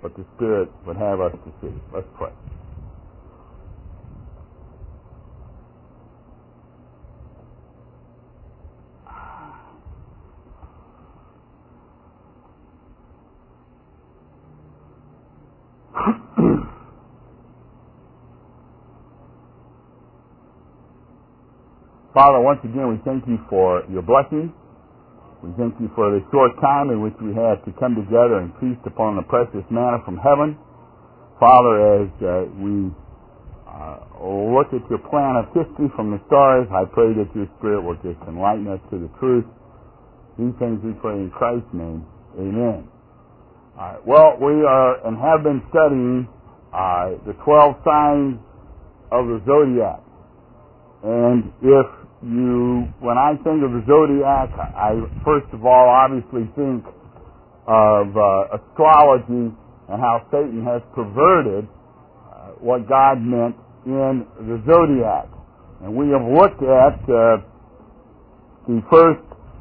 but the Spirit would have us to see. Let's pray. Father, once again, we thank you for your blessing. We thank you for the short time in which we have to come together and feast upon the precious manna from heaven. Father, as we look at your plan of history from the stars, I pray that your Spirit will just enlighten us to the truth. These things we pray in Christ's name. Amen. Well, we are and have been studying the 12 signs of the zodiac. And when I think of the zodiac, I first of all obviously think of astrology and how Satan has perverted what God meant in the zodiac. And we have looked at the first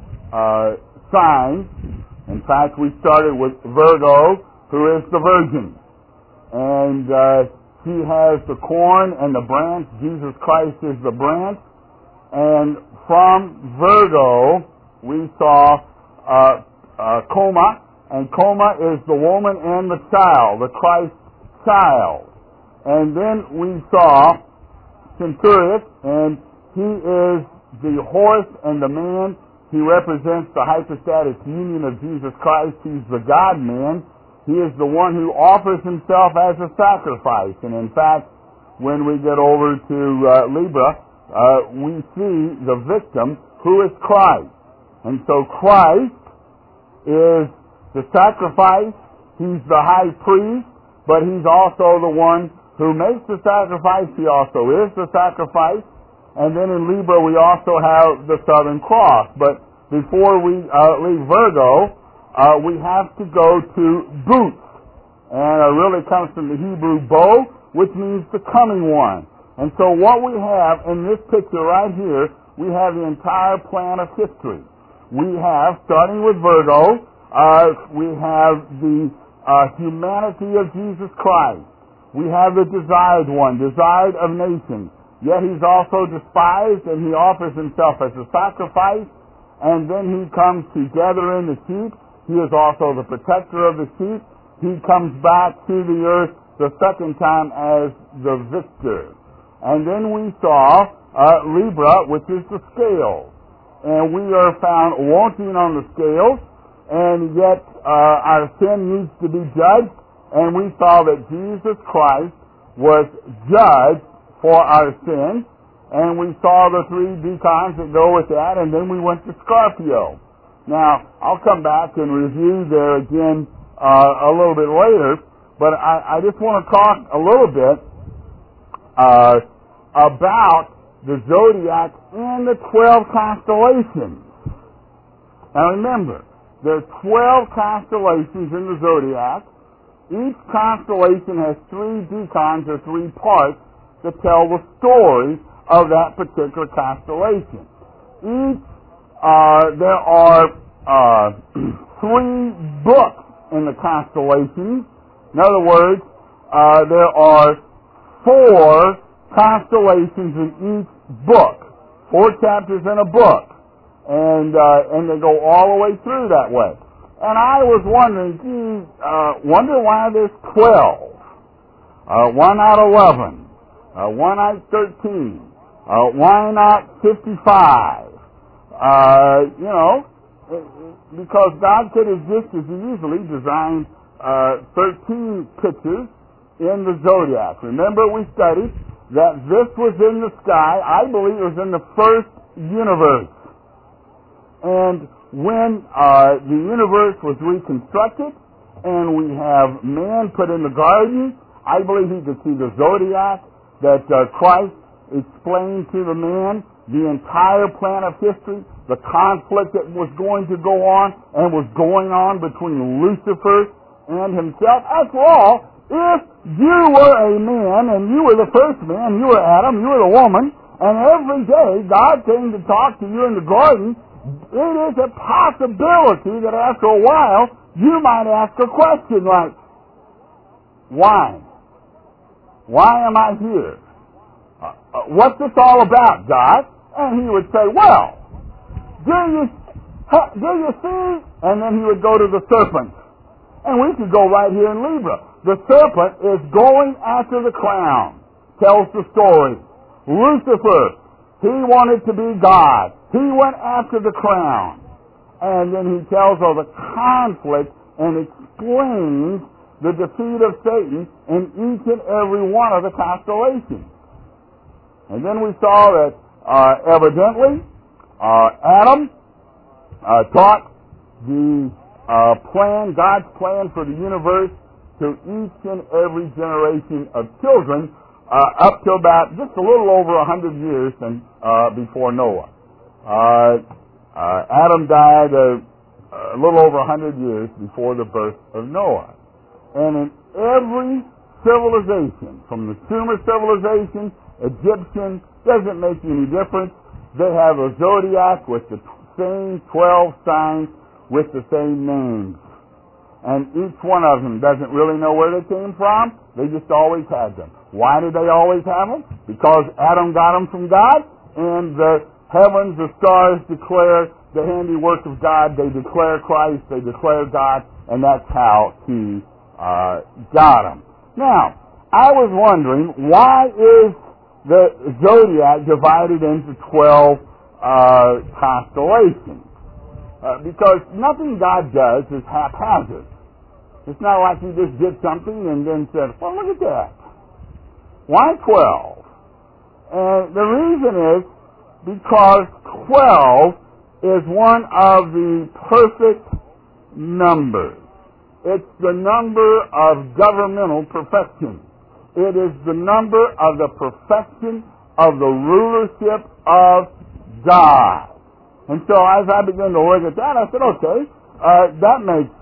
sign. In fact, we started with Virgo, who is the virgin. And he has the corn and the branch. Jesus Christ is the branch. And from Virgo, we saw Coma, and Coma is the woman and the child, the Christ child. And then we saw Centaurus, and he is the horse and the man. He represents the hypostatic union of Jesus Christ. He's the God-man. He is the one who offers himself as a sacrifice. And in fact, when we get over to Libra, we see the victim, who is Christ. And so Christ is the sacrifice. He's the high priest, but he's also the one who makes the sacrifice. He also is the sacrifice. And then in Libra, we also have the Southern Cross. But before we leave Virgo, we have to go to Booth. And it really comes from the Hebrew bo, which means the coming one. And so what we have in this picture right here, we have the entire plan of history. We have, starting with Virgo, we have the humanity of Jesus Christ. We have the desired one, desired of nations. Yet he's also despised, and he offers himself as a sacrifice. And then he comes to gather in the sheep. He is also the protector of the sheep. He comes back to the earth the second time as the victor. And then we saw Libra, which is the scale. And we are found wanting on the scales, and yet our sin needs to be judged. And we saw that Jesus Christ was judged for our sins. And we saw the three decons that go with that, and then we went to Scorpio. Now, I'll come back and review there again a little bit later, but I just want to talk a little bit about the zodiac and the 12 constellations. Now remember, there are 12 constellations in the zodiac. Each constellation has three decans, or three parts, that tell the story of that particular constellation. There are 3 books in the constellations. In other words, there are 4 constellations in each book, 4 chapters in a book, and they go all the way through that way. And I was wondering, wonder why there's 12, why not 11, why not 13, why not 55? Because God could have just as easily designed 13 pictures in the zodiac. Remember, we studied that this was in the sky. I believe it was in the first universe. And when the universe was reconstructed and we have man put in the garden, I believe he could see the zodiac, that Christ explained to the man the entire plan of history, the conflict that was going to go on and was going on between Lucifer and himself. After all, if you were a man and you were the first man, you were Adam, you were the woman, and every day God came to talk to you in the garden, it is a possibility that after a while you might ask a question like, Why? Why am I here? What's this all about, God? And he would say, well, do you see? And then he would go to the serpent. And we could go right here in Libra. The serpent is going after the crown. Tells the story. Lucifer, he wanted to be God. He went after the crown. And then he tells of the conflict and explains the defeat of Satan in each and every one of the constellations. And then we saw that evidently Adam taught the plan, God's plan for the universe to each and every generation of children up to about just a little over 100 years before Noah. Adam died a little over 100 years before the birth of Noah. And in every civilization, from the Sumer civilization, Egyptian, doesn't make any difference. They have a zodiac with the same 12 signs with the same names. And each one of them doesn't really know where they came from. They just always had them. Why did they always have them? Because Adam got them from God, and the heavens, the stars declare the handiwork of God. They declare Christ. They declare God, and that's how he got them. Now, I was wondering, why is the zodiac divided into 12 constellations? Because nothing God does is haphazard. It's not like he just did something and then said, well, look at that. Why 12? And the reason is because 12 is one of the perfect numbers. It's the number of governmental perfection. It is the number of the perfection of the rulership of God. And so as I began to look at that, I said, okay, that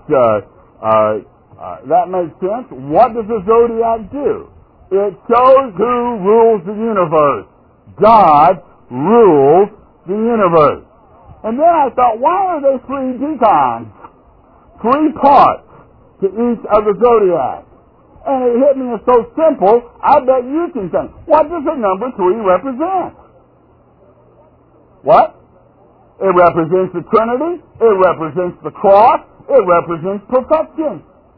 makes sense. What does the zodiac do? It shows who rules the universe. God rules the universe. And then I thought, why are there 3 decans? 3 parts to each of the zodiac. And it hit me as so simple, I bet you can think, what does the number 3 represent? What? It represents the Trinity. It represents the cross. It represents perfection.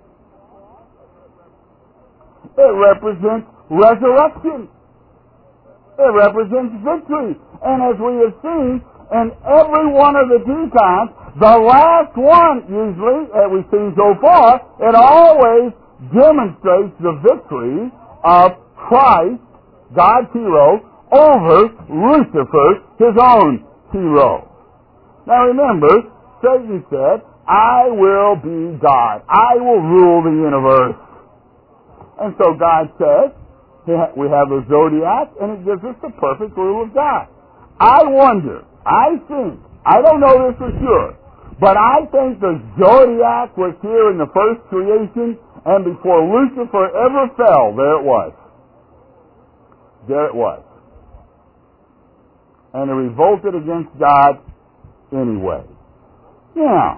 It represents resurrection. It represents victory. And as we have seen, in every one of the decans, the last one, usually, that we've seen so far, it always demonstrates the victory of Christ, God's hero, over Lucifer, his own hero. Now remember, Satan said, I will be God. I will rule the universe. And so God says, we have the zodiac, and it gives us the perfect rule of God. I wonder, I think, I don't know this for sure, but I think the zodiac was here in the first creation, and before Lucifer ever fell, there it was. There it was. And it revolted against God anyway. Now,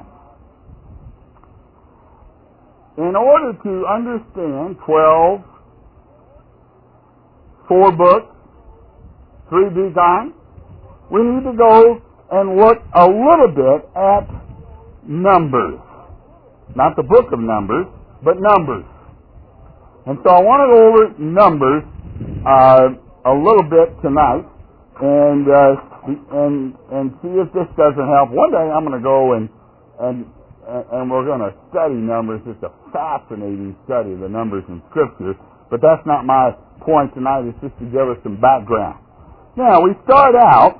in order to understand 12, 4 books, 3 decans, we need to go and look a little bit at Numbers. Not the book of Numbers, but Numbers. And so I want to go over Numbers a little bit tonight and see if this doesn't help. One day I'm going to go and we're going to study Numbers. It's a fascinating study of the numbers in Scripture, but that's not my point tonight. It's just to give us some background. Now, we start out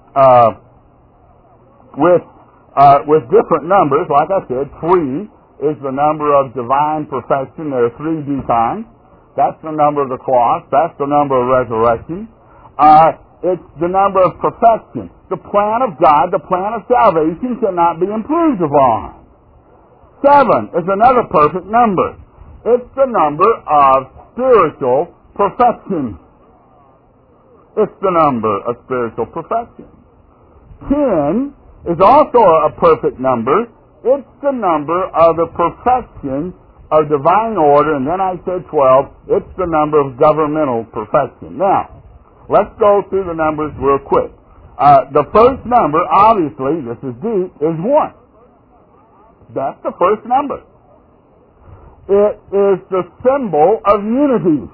with different numbers. Like I said, 3 is the number of divine perfection. There are 3 decans. That's the number of the cross. That's the number of resurrection. It's the number of perfection. The plan of God, the plan of salvation cannot be improved upon. 7 is another perfect number. It's the number of spiritual perfection. It's the number of spiritual perfection. 10 is also a perfect number. It's the number of the perfection of divine order, and then I said 12. It's the number of governmental perfection. Now, let's go through the numbers real quick. The first number, obviously, this is deep, is 1. That's the first number. It is the symbol of unity.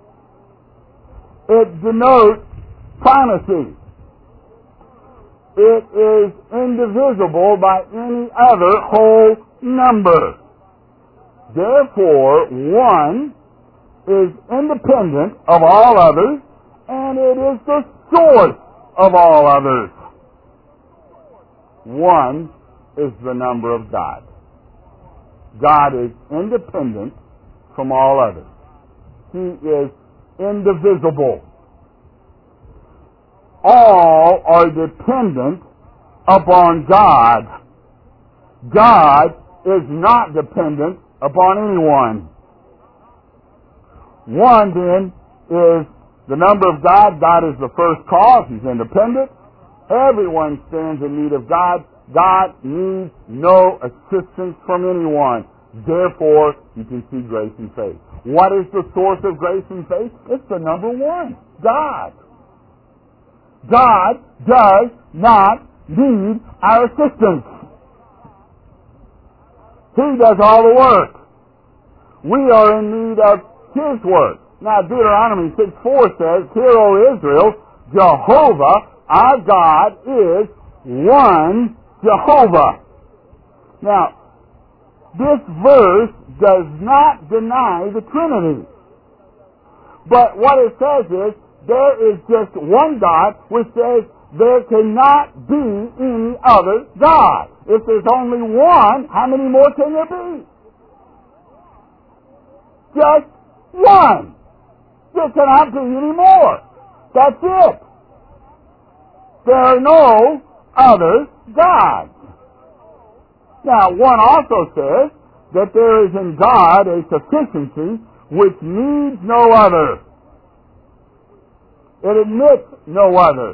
It denotes primacy. It is indivisible by any other whole number. Therefore, 1 is independent of all others, and it is the source of all others. 1 is the number of God. God is independent from all others. He is indivisible. All are dependent upon God. God is not dependent upon anyone. 1 then is the number of God. God is the first cause. He's independent. Everyone stands in need of God. God needs no assistance from anyone. Therefore, you can see grace and faith. What is the source of grace and faith? It's the number 1, God. God does not need our assistance. He does all the work. We are in need of His work. Now, Deuteronomy 6:4 says, "Hear, O Israel, Jehovah, our God, is one Jehovah." Now, this verse does not deny the Trinity. But what it says is, there is just one God, which says there cannot be any other God. If there's only one, how many more can there be? Just one. There cannot be any more. That's it. There are no other gods. Now, 1 also says that there is in God a sufficiency which needs no other. It admits no other.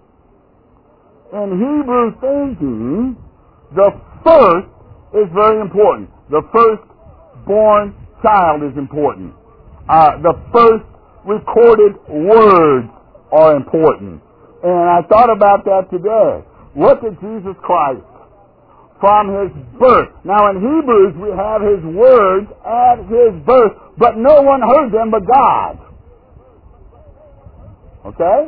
In Hebrew thinking, the first is very important. The firstborn child is important. The first recorded words are important. And I thought about that today. Look at Jesus Christ from His birth. Now in Hebrews we have His words at His birth, but no one heard them but God. Okay?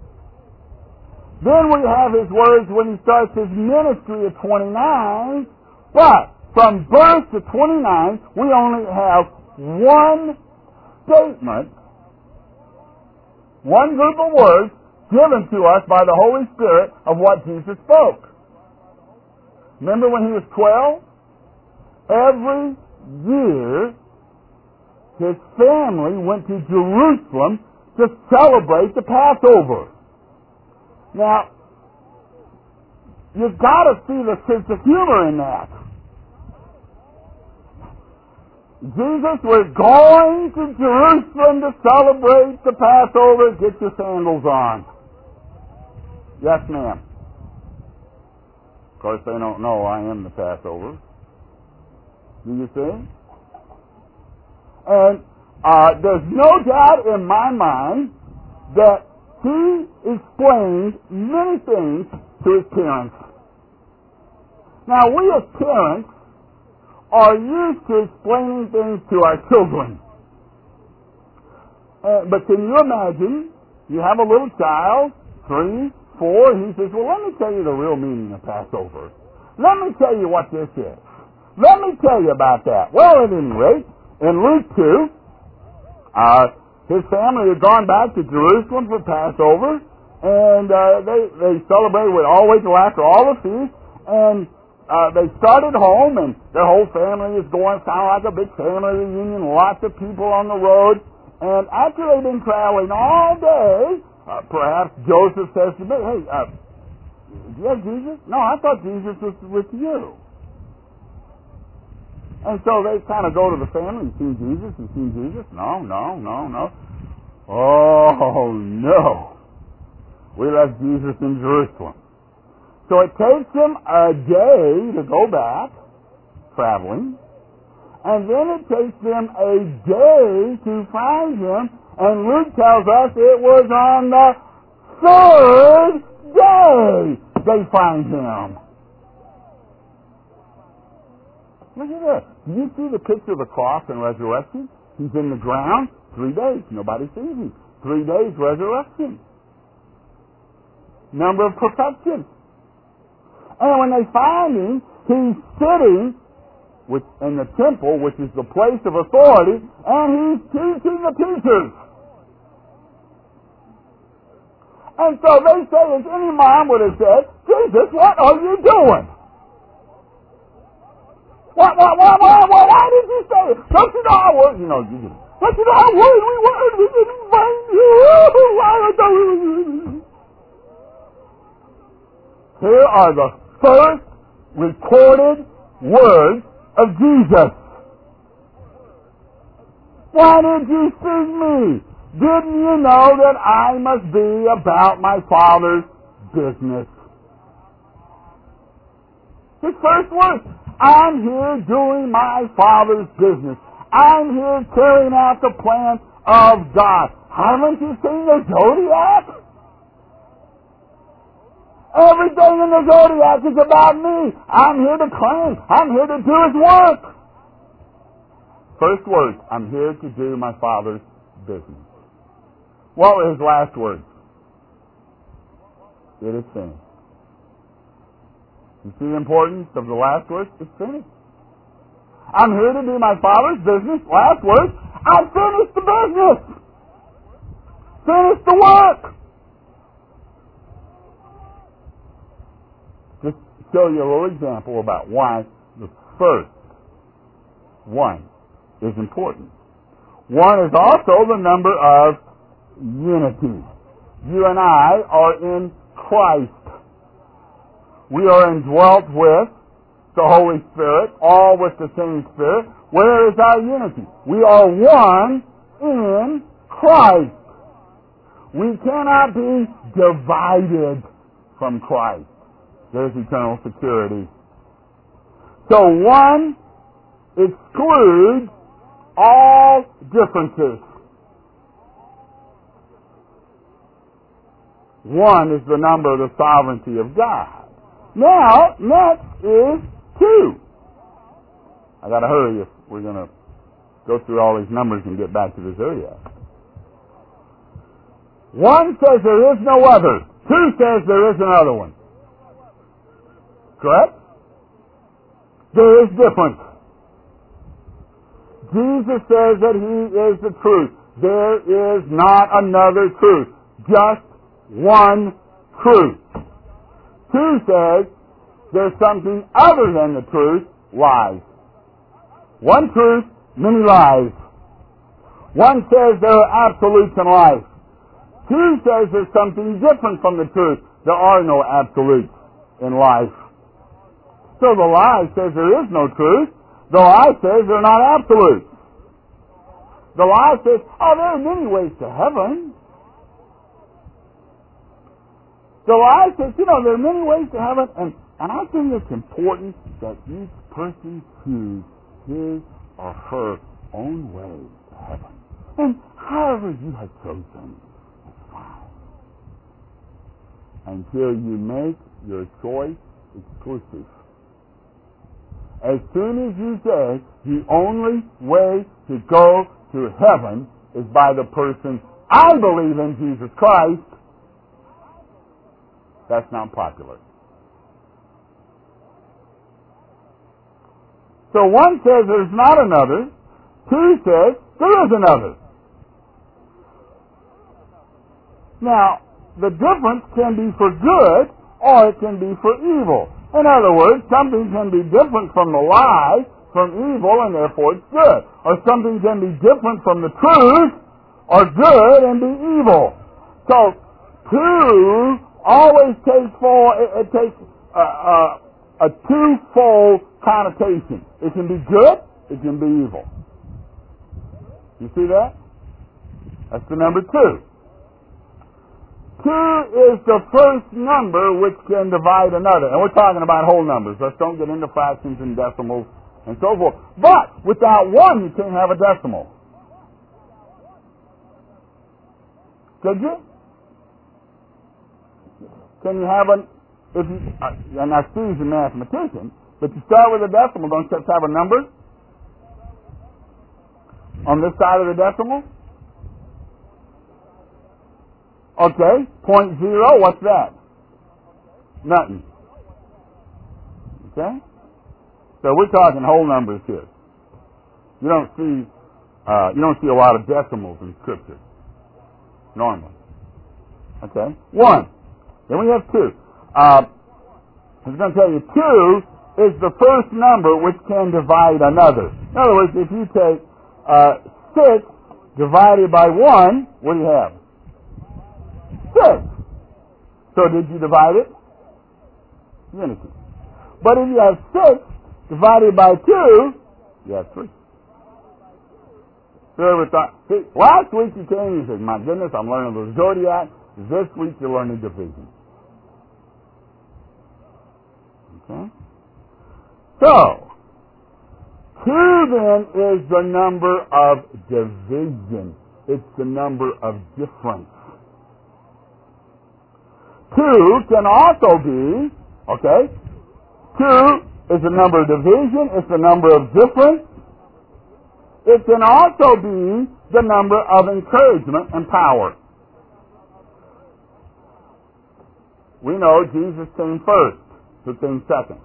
Then we have His words when He starts His ministry at 29, but from birth to 29 we only have one statement, one group of words given to us by the Holy Spirit of what Jesus spoke. Remember when He was 12? Every year His family went to Jerusalem to celebrate the Passover. Now, you've got to see the sense of humor in that. Jesus was going to Jerusalem to celebrate the Passover. Get your sandals on. Yes, ma'am. Of course, they don't know I am the Passover. Do you see? And there's no doubt in my mind that He explained many things to His parents. Now, we as parents are used to explaining things to our children. But can you imagine, you have a little child, 3, 4, he says, well, let me tell you the real meaning of Passover. Let me tell you what this is. Let me tell you about that. Well, at any rate, in Luke 2, his family had gone back to Jerusalem for Passover, and they celebrated with all the way till after all the feasts, and they started home, and their whole family is going, kind of like a big family reunion, lots of people on the road, and after they've been traveling all day, perhaps Joseph says to me, hey, do you have Jesus? No, I thought Jesus was with you. And so they kind of go to the family, you seen Jesus? You seen Jesus? No. Oh, no. We left Jesus in Jerusalem. So it takes them a day to go back, traveling, and then it takes them a day to find him, and Luke tells us it was on the third day they find him. Look at that. Do you see the picture of the cross and resurrection? He's in the ground, 3 days. Nobody sees him. 3 days resurrection. Number of perfection. And when they find him, he's sitting in the temple, which is the place of authority, and he's teaching the teachers. And so they say, as any mom would have said, Jesus, what are you doing? Why did you say it? Don't you know how worried? Don't you know how worried we were? We didn't find you. Here are the first recorded words of Jesus. Why did you seek me? Didn't you know that I must be about my Father's business? His first words, I'm here doing my Father's business. I'm here carrying out the plan of God. Haven't you seen the Zodiac? Everything in the Zodiac is about me. I'm here to claim. I'm here to do His work. First words, I'm here to do my Father's business. What were His last words? It is finished. You see the importance of the last words? It's finished. I'm here to do my Father's business. Last words, I finished the business. Finished the work. Just show you a little example about why the first one is important. One is also the number of unity. You and I are in Christ. We are indwelt with the Holy Spirit, all with the same Spirit. Where is our unity? We are one in Christ. We cannot be divided from Christ. There's eternal security. So one excludes all differences. One is the number of the sovereignty of God. Now, next is 2. I got to hurry if we're going to go through all these numbers and get back to the Zodiac. 1 says there is no other. 2 says there is another one. Correct? There is difference. Jesus says that He is the truth. There is not another truth. Just one truth. 2 says there's something other than the truth, lies. One truth, many lies. 1 says there are absolutes in life. 2 says there's something different from the truth. There are no absolutes in life. So the lie says there is no truth. The lie says they're not absolutes. The lie says, there are many ways to heaven. The lie says, there are many ways to heaven, and I think it's important that each person choose his or her own way to heaven. And however you have chosen, it's fine. Until you make your choice exclusive. As soon as you say the only way to go to heaven is by the person, I believe in Jesus Christ, that's not popular. So 1 says there's not another. 2 says there is another. Now, the difference can be for good or it can be for evil. In other words, something can be different from the lie, from evil, and therefore it's good. Or something can be different from the truth, or good, and be evil. So, 2 always takes a twofold connotation. It can be good, it can be evil. You see that? That's the number 2. 2 is the first number which can divide another. And we're talking about whole numbers. Let's don't get into fractions and decimals and so forth. But without 1, you can't have a decimal. Could you? Can you have and I see he's a mathematician, but you start with a decimal, don't you have to have a number on this side of the decimal? Okay, 0.0, what's that? Nothing. Okay? So we're talking whole numbers here. You don't see a lot of decimals in Scripture normally. Okay? 1. Then we have 2. I was going to tell you, 2 is the first number which can divide another. In other words, if you take 6 divided by 1, what do you have? 6. So did you divide it? Unity. But if you have 6 divided by 2, you have 3. So see, last week you came and you said, my goodness, I'm learning the zodiac. This week you're learning division. Okay? So, 2 then is the number of division. It's the number of difference. 2 can also be, 2 is the number of division, it's the number of difference. It can also be the number of encouragement and power. We know Jesus came first. Who came second?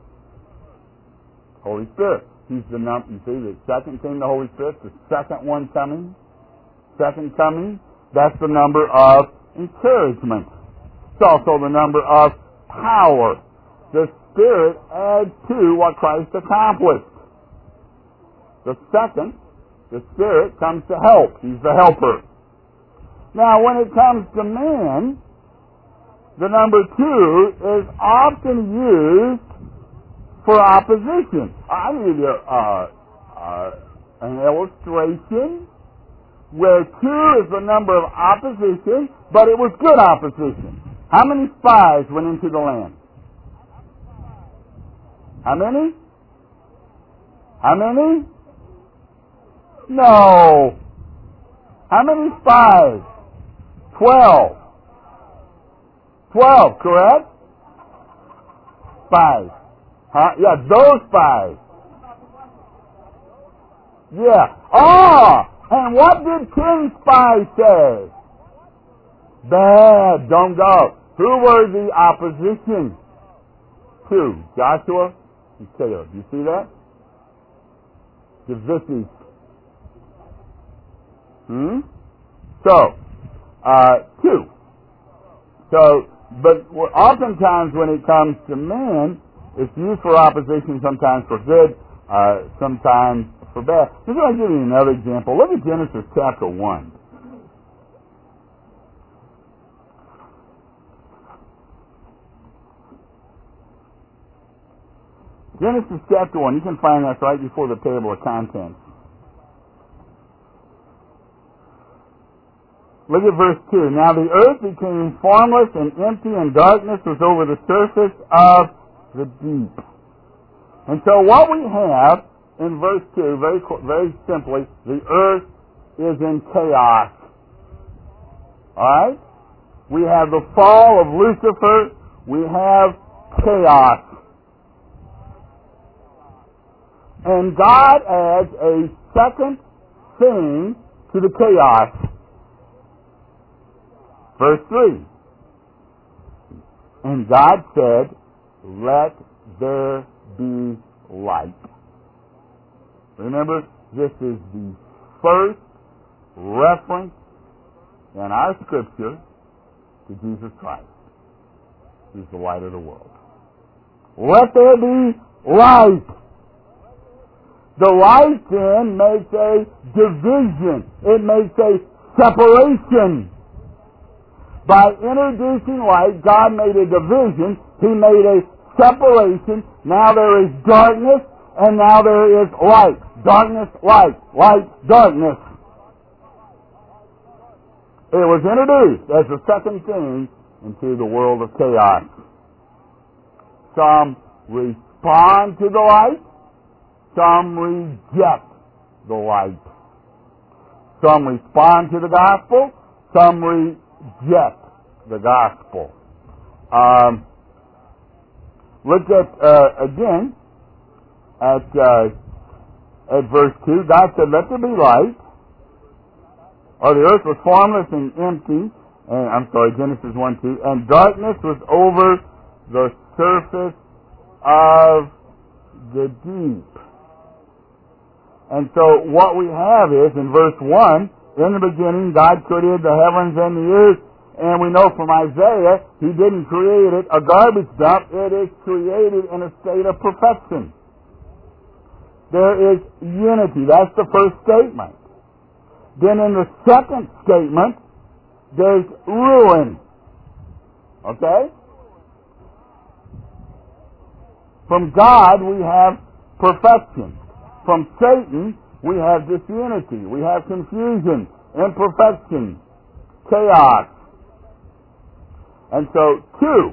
Holy Spirit. He's the number. You see, the second came the Holy Spirit. The second one coming. Second coming. That's the number of encouragement. It's also the number of power. The Spirit adds to what Christ accomplished. The second, the Spirit comes to help. He's the helper. Now, when it comes to man, the number 2 is often used for opposition. I give you an illustration where 2 is the number of opposition, but it was good opposition. How many spies went into the land? How many? How many? No. How many spies? 12. 12, correct? Spies. Huh? Yeah, those spies. Yeah. And what did 10 spies say? Bad, don't go. Who were the opposition? 2, Joshua and Caleb. You see that? Divisive. So, 2. So, but oftentimes when it comes to men, it's used for opposition, sometimes for good, sometimes for bad. Just want to give you another example. Look at Genesis chapter 1. Genesis chapter 1. You can find that right before the table of contents. Look at verse 2. Now the earth became formless and empty, and darkness was over the surface of the deep. And so what we have in verse 2, very simply, the earth is in chaos. Alright? We have the fall of Lucifer. We have chaos. And God adds a second thing to the chaos. Verse 3. And God said, let there be light. Remember, this is the first reference in our Scripture to Jesus Christ. He's the light of the world. Let there be light. The light then makes a division. It makes a separation. By introducing light, God made a division. He made a separation. Now there is darkness, and now there is light. Darkness, light. Light, darkness. It was introduced as the second thing into the world of chaos. Some respond to the light, some reject the light. Some respond to the gospel, some reject the gospel. Look at, again, at verse 2. God said, let there be light. Or the earth was formless and empty. Genesis 1:2. And darkness was over the surface of the deep. And so what we have is, in verse 1, in the beginning God created the heavens and the earth. And we know from Isaiah, He didn't create it a garbage dump. It is created in a state of perfection. There is unity. That's the first statement. Then in the second statement, there's ruin. Okay? From God, we have perfection. From Satan, we have disunity. We have confusion, imperfection, chaos. And so, 2.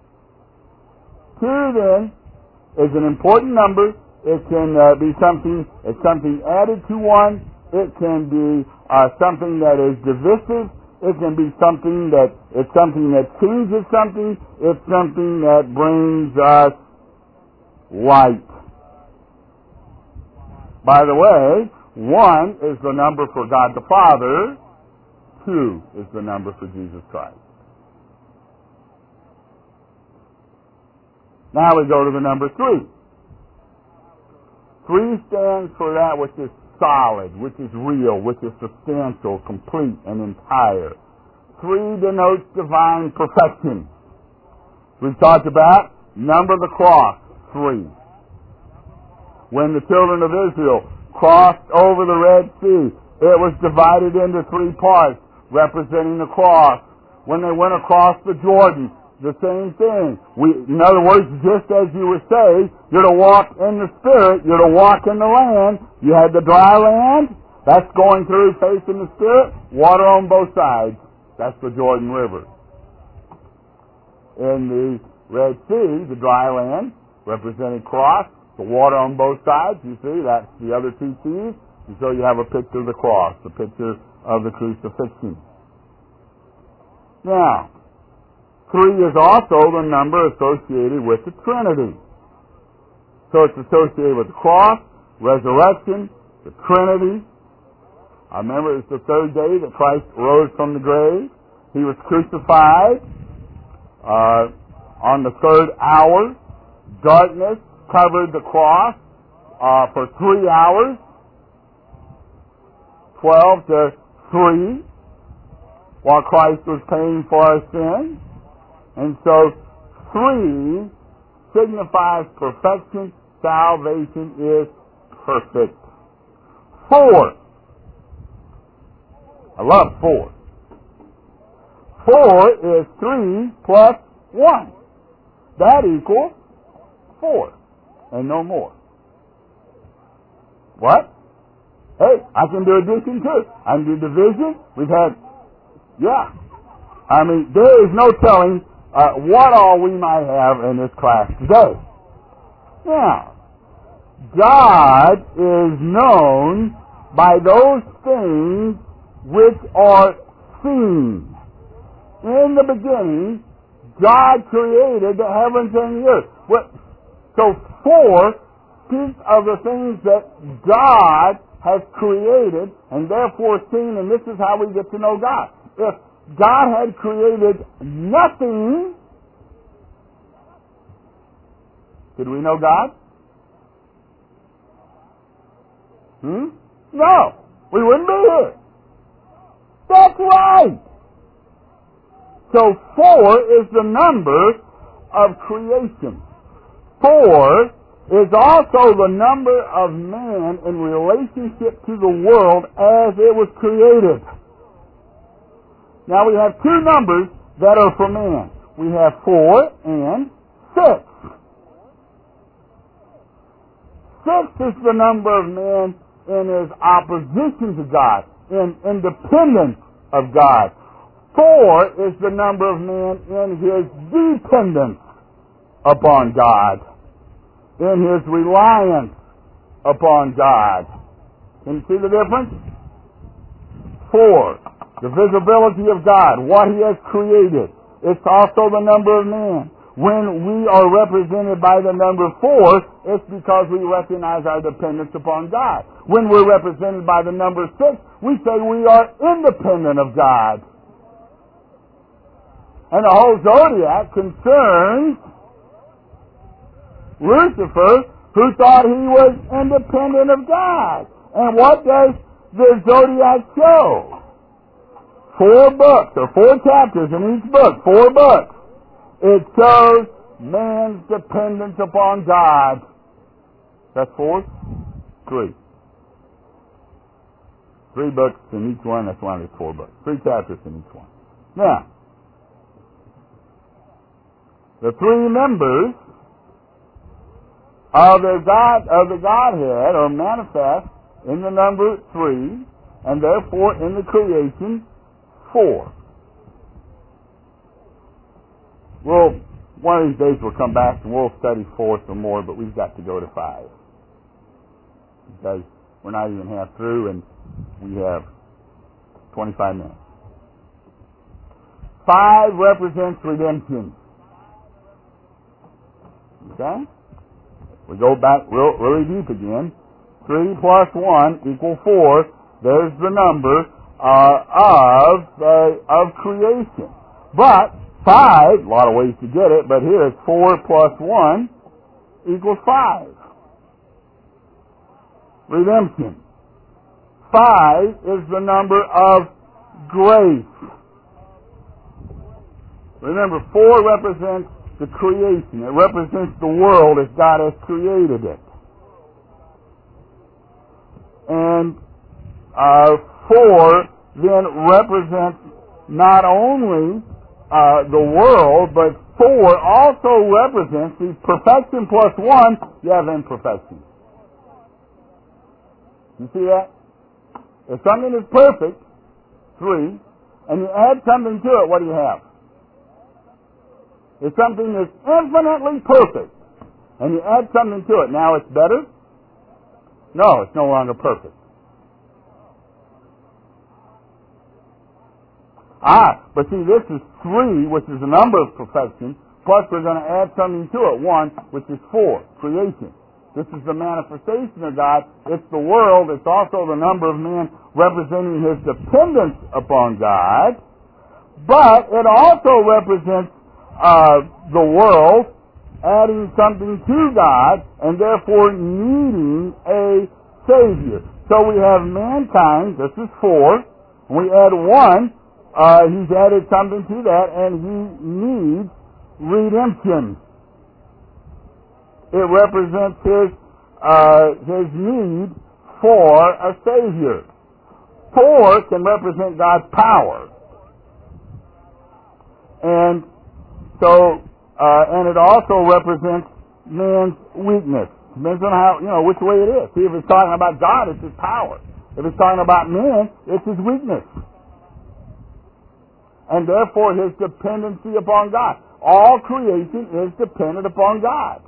2 then is an important number. It can be something added to 1. It can be something that is divisive. It can be something that changes something. It's something that brings us light. By the way, 1 is the number for God the Father. 2 is the number for Jesus Christ. Now we go to the number 3. 3 stands for that which is solid, which is real, which is substantial, complete, and entire. 3 denotes divine perfection. We talked about number of the cross, 3. When the children of Israel crossed over the Red Sea, it was divided into 3 parts, representing the cross. When they went across the Jordan, the same thing. In other words, just as you were saved, you're to walk in the Spirit, you're to walk in the land. You had the dry land, that's going through faith in the Spirit, water on both sides. That's the Jordan River. In the Red Sea, the dry land represented cross, the water on both sides. You see, that's the other 2 seas. And so you have a picture of the cross, the picture of the crucifixion. Now, 3 is also the number associated with the Trinity. So it's associated with the cross, resurrection, the Trinity. I remember it's the 3rd day that Christ rose from the grave. He was crucified on the 3rd hour. Darkness covered the cross for 3 hours, 12 to 3, while Christ was paying for our sins. And so 3 signifies perfection. Salvation is perfect. 4. I love 4. 4 is 3 plus 1. That equals 4 and no more. What? Hey, I can do addition too. I can do division. We've had, I mean, there is no telling what all we might have in this class today. Now, God is known by those things which are seen. In the beginning, God created the heavens and the earth. So 4 speaks of the things that God has created and therefore seen, and this is how we get to know God. If God had created nothing, could we know God? No. We wouldn't be here. That's right. So 4 is the number of creation. 4 is also the number of man in relationship to the world as it was created. Now we have 2 numbers that are for man. We have 4 and 6. 6 is the number of man in his opposition to God, in independence of God. 4 is the number of man in his dependence upon God, in his reliance upon God. Can you see the difference? 4, the visibility of God, what He has created. It's also the number of man. When we are represented by the number 4, it's because we recognize our dependence upon God. When we're represented by the number 6, we say we are independent of God. And the whole zodiac concerns Lucifer, who thought he was independent of God. And what does the zodiac show? 4 books, or 4 chapters in each book, 4 books. It shows man's dependence upon God. That's 4? 3. 3 books in each one, that's why there's 4 books. 3 chapters in each one. Now, the 3 members of the Godhead are manifest in the number 3, and therefore in the creation 4. Well, one of these days we'll come back and we'll study 4 some more, but we've got to go to 5. Because we're not even half through and we have 25 minutes. 5 represents redemption. Okay? We go back really deep again. 3 plus 1 equals 4. There's the number of creation. But 5, a lot of ways to get it, but here it's 4 plus 1 equals 5. Redemption. 5 is the number of grace. Remember, 4 represents the creation. It represents the world as God has created it. And 4 then represents not only the world, but 4 also represents the perfection plus 1, you have imperfection. You see that? If something is perfect, 3, and you add something to it, what do you have? If something is infinitely perfect, and you add something to it, now it's better? No, it's no longer perfect. But see, this is 3, which is the number of perfection, plus we're going to add something to it, 1, which is 4, creation. This is the manifestation of God. It's the world. It's also the number of men representing his dependence upon God. But it also represents the world adding something to God and therefore needing a Savior. So we have mankind, this is 4, and we add 1, he's added something to that, and he needs redemption. It represents his need for a Savior. 4 can represent God's power. And so, and it also represents man's weakness. Depends on how, which way it is. See, if it's talking about God, it's his power. If it's talking about man, it's his weakness. And therefore his dependency upon God. All creation is dependent upon God.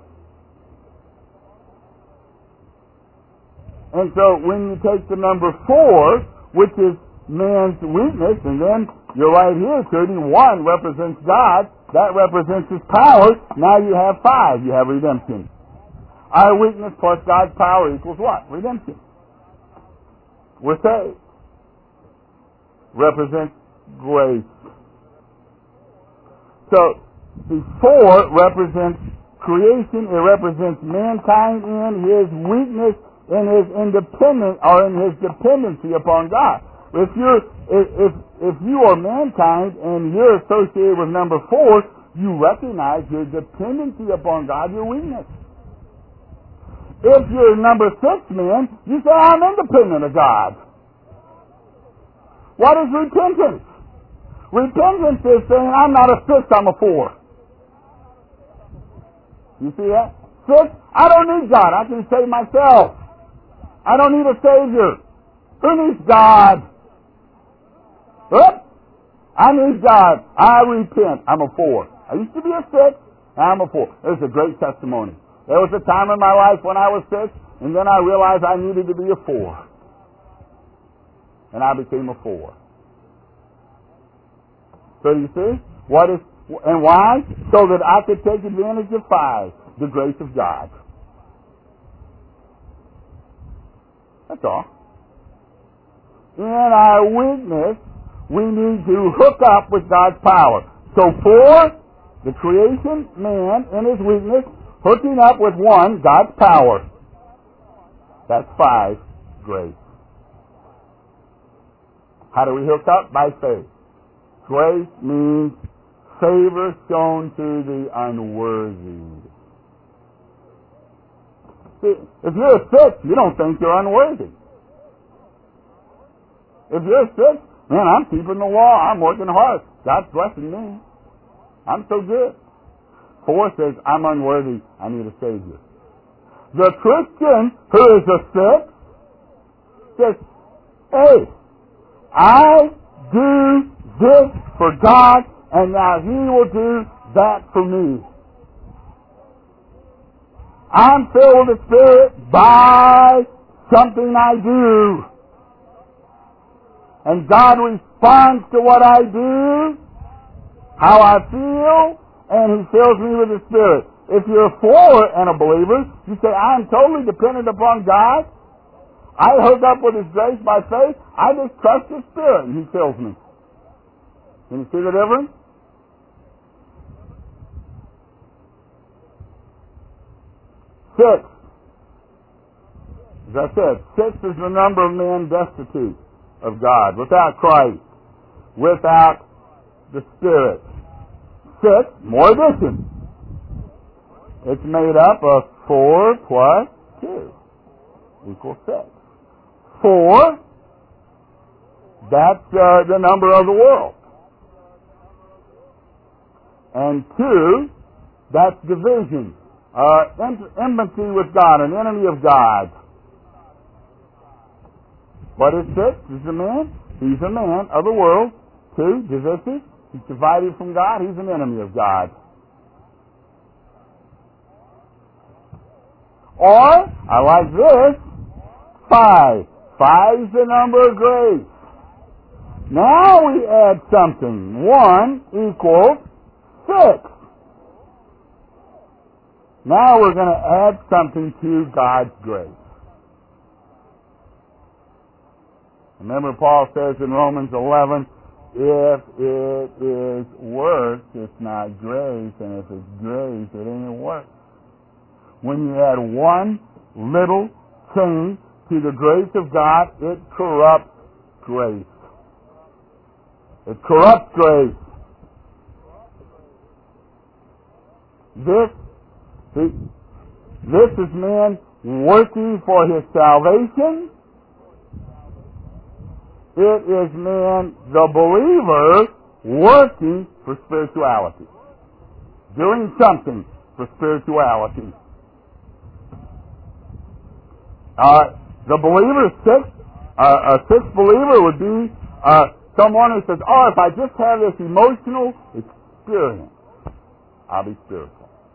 And so when you take the number 4, which is man's weakness, and then you're right here, 31 represents God, that represents his power, now you have 5, you have redemption. Our weakness plus God's power equals what? Redemption. We're saved. Represents grace. So, the 4 represents creation, it represents mankind in his weakness, in his independence, or in his dependency upon God. If you are mankind and you're associated with number 4, you recognize your dependency upon God, your weakness. If you're number 6 man, you say, I'm independent of God. What is repentance? Repentance is saying, I'm not a 6, I'm a 4. You see that? 6, I don't need God. I can save myself. I don't need a Savior. Who needs God? What? I need God. I repent. I'm a 4. I used to be a 6. I'm a 4. There's a great testimony. There was a time in my life when I was 6, And then I realized I needed to be a 4. And I became a 4. So you see? And why? So that I could take advantage of 5, the grace of God. That's all. In our weakness, we need to hook up with God's power. So 4, the creation, man, in his weakness, hooking up with 1, God's power. That's 5, grace. How do we hook up? By faith. Grace means favor shown to the unworthy. See, if you're 6, you don't think you're unworthy. If you're 6, man, I'm keeping the law. I'm working hard. God's blessing me. I'm so good. 4 says, I'm unworthy. I need a Savior. The Christian who is a 6 says, hey, I do this for God, and now He will do that for me. I'm filled with the Spirit by something I do. And God responds to what I do, how I feel, and He fills me with the Spirit. If you're a 4 and a believer, you say, I'm totally dependent upon God. I hook up with His grace by faith. I just trust His Spirit, and He fills me. Can you see the difference? Six. As I said, 6 is the number of men destitute of God, without Christ, without the Spirit. 6, more addition. It's made up of 4 plus 2 equals 6. 4, that's the number of the world. And 2, that's division. Enmity with God, an enemy of God. What is 6? He's a man. He's a man of the world. 2, divisive. He's divided from God. He's an enemy of God. Or, I like this, 5. 5 is the number of grace. Now we add something. 1 equals 6. Now we're going to add something to God's grace. Remember, Paul says in Romans 11, if it is works, it's not grace, and if it's grace, it ain't works. When you add one little thing to the grace of God, it corrupts grace. It corrupts grace. This is man working for his salvation. It is man, the believer, working for spirituality. Doing something for spirituality. The believer, a sixth believer would be someone who says, oh, if I just have this emotional experience, I'll be spiritual.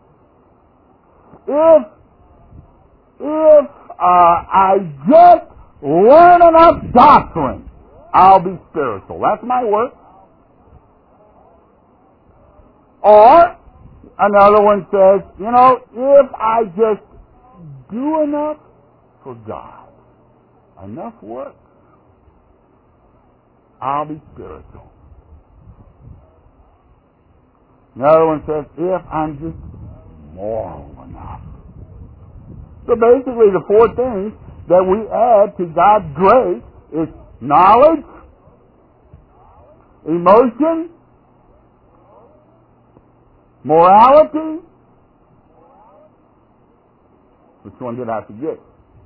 If I just learn enough doctrine, I'll be spiritual. That's my work. Or, another one says, if I just do enough for God, enough work, I'll be spiritual. Another one says, if I'm just moral enough. So basically the 4 things that we add to God's grace is knowledge, emotion, morality. Which one did I forget?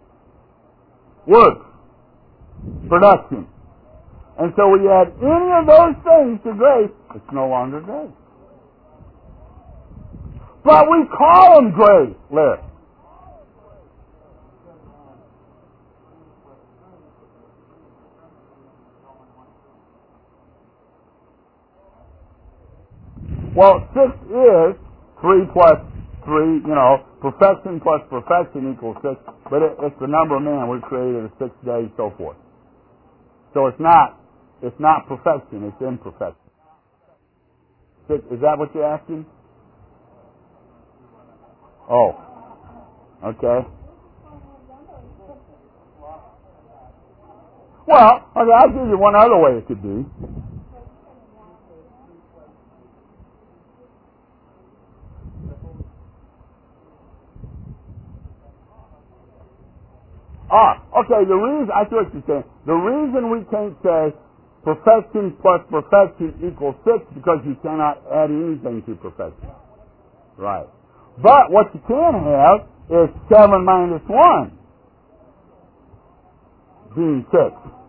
Work, production. And so we add any of those things to grace, it's no longer grace. But we call them grace, Larry. Well, 6 is 3 plus 3, perfection plus perfection equals 6, but it's the number of man we created in 6 days, so forth. So it's not perfection, it's imperfection. Is that what you're asking? Oh, okay. Well, okay, I'll give you one other way it could be. Okay, I see what you're saying. The reason we can't say perfection plus perfection equals 6 because you cannot add anything to perfection. Right. But what you can have is 7 minus 1 being 6.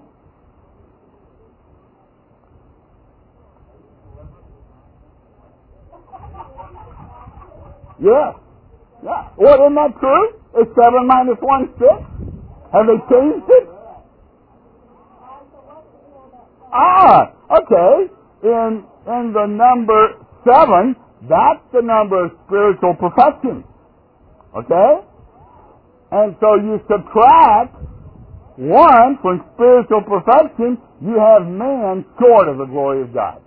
Yeah. Well, isn't that true? Is 7 minus 1 6? Have they changed it? Okay. In the number 7, that's the number of spiritual perfection. Okay? And so you subtract 1 from spiritual perfection, you have man short of the glory of God.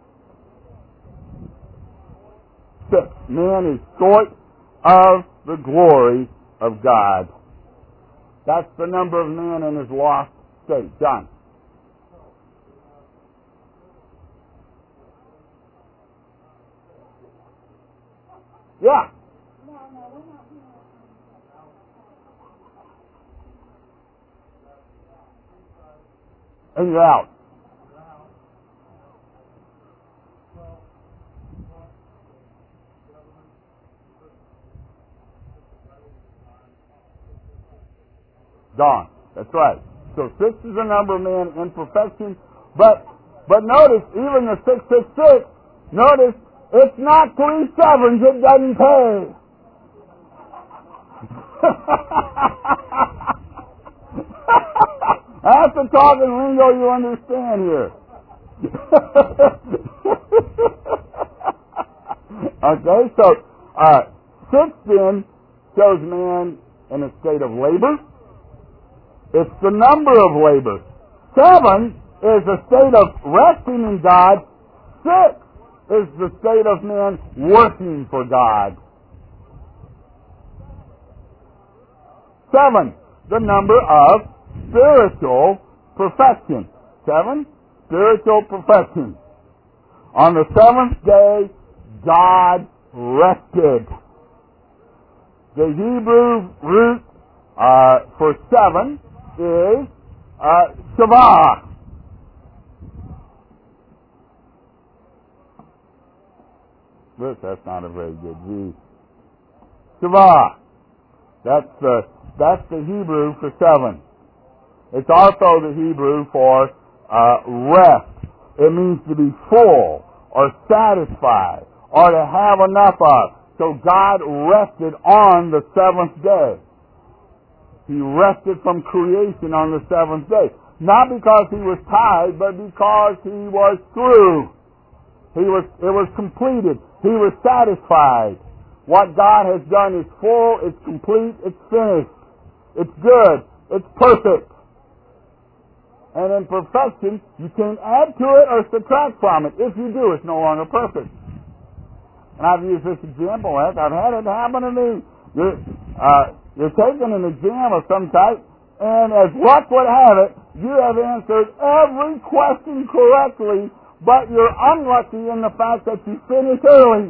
6. Man is short of the glory of God. That's the number of man in his lost state. John. Yeah. And you're out. Gone. That's right. So 6 is the number of man in perfection. But notice, even the 666, notice, it's not 3 sevens, it doesn't pay. That's the talking lingo you understand here. Okay, so 6 then shows man in a state of labor. It's the number of labor. 7 is a state of resting in God. 6 is the state of man working for God. 7, the number of spiritual perfection. 7, spiritual perfection. On the 7th day, God rested. The Hebrew root for 7 is Shavah. That's not a very good V. Shavah. That's the Hebrew for 7. It's also the Hebrew for rest. It means to be full or satisfied or to have enough of. So God rested on the 7th day. He rested from creation on the 7th day. Not because he was tired, but because he was through. It was completed. He was satisfied. What God has done is full, it's complete, it's finished. It's good, it's perfect. And in perfection, you can't add to it or subtract from it. If you do, it's no longer perfect. And I've used this example, I've had it happen to me. You're taking an exam of some type, and as luck would have it, you have answered every question correctly, but you're unlucky in the fact that you finished early.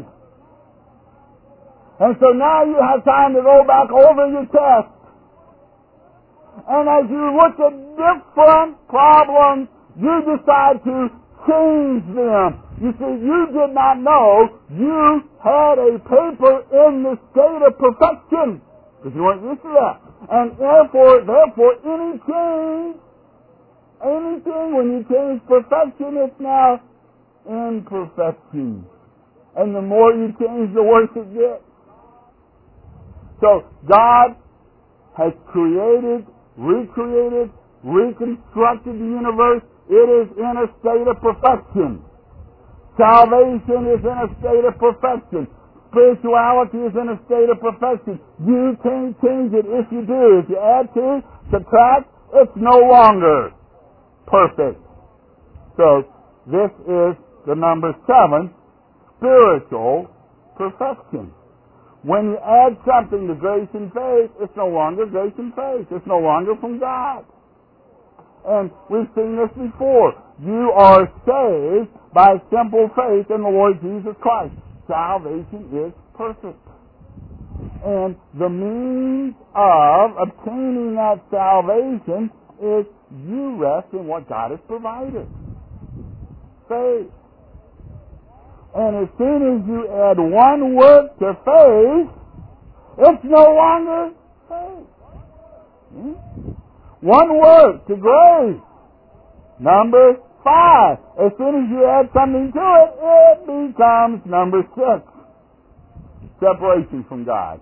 And so now you have time to go back over your test. And as you look at different problems, you decide to change them. You see, you did not know you had a paper in the state of perfection. Because you weren't used to that. And therefore, anything, when you change perfection, it's now imperfection. And the more you change, the worse it gets. So, God has created, recreated, reconstructed the universe. It is in a state of perfection. Salvation is in a state of perfection. spirituality is in a state of perfection. You can't change it if you do. If you add to, subtract, it's no longer perfect. So, this is the number 7, spiritual perfection. When you add something to grace and faith, it's no longer grace and faith. It's no longer from God. And we've seen this before. You are saved by simple faith in the Lord Jesus Christ. Salvation is perfect. And the means of obtaining that salvation is you rest in what God has provided. Faith. And as soon as you add one work to faith, it's no longer faith. One work to grace. Number 5. As soon as you add something to it, it becomes number 6. Separation from God.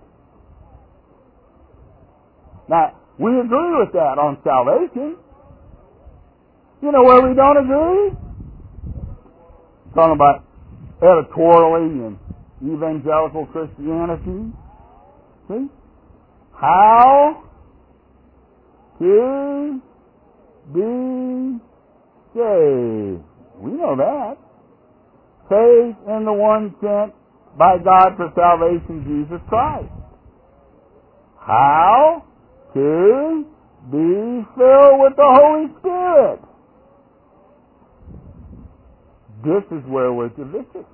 Now, we agree with that on salvation. You know where we don't agree? Talking about editorially and evangelical Christianity. See? How to be saved. We know that. Faith in the one sent by God for salvation, Jesus Christ. How to be filled with the Holy Spirit. This is where we're to visit.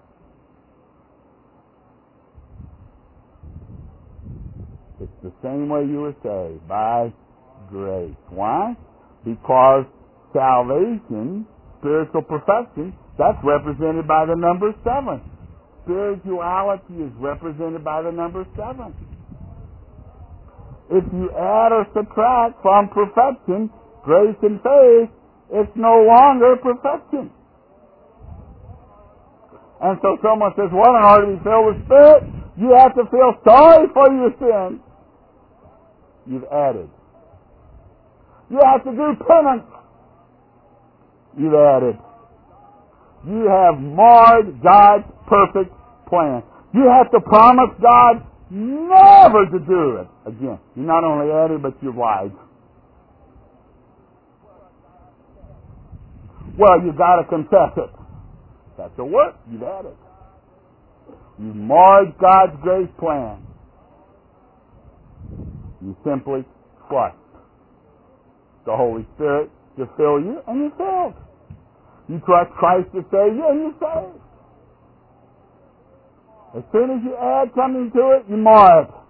It's the same way you were saved, by grace. Why? Because salvation, spiritual perfection, that's represented by the number 7. Spirituality is represented by the number 7. If you add or subtract from perfection, grace and faith, it's no longer perfection. And so someone says, well, in order to be filled with Spirit, you have to feel sorry for your sins. You've added. You have to do penance. You've added. You have marred God's perfect plan. You have to promise God never to do it. Again, you not only added, but you've lied. Well, you've got to confess it. That's a work. You've added. You've marred God's grace plan. You simply trust the Holy Spirit to fill you, and you're filled. You trust Christ to save you, and you're saved. As soon as you add something to it, you mar it.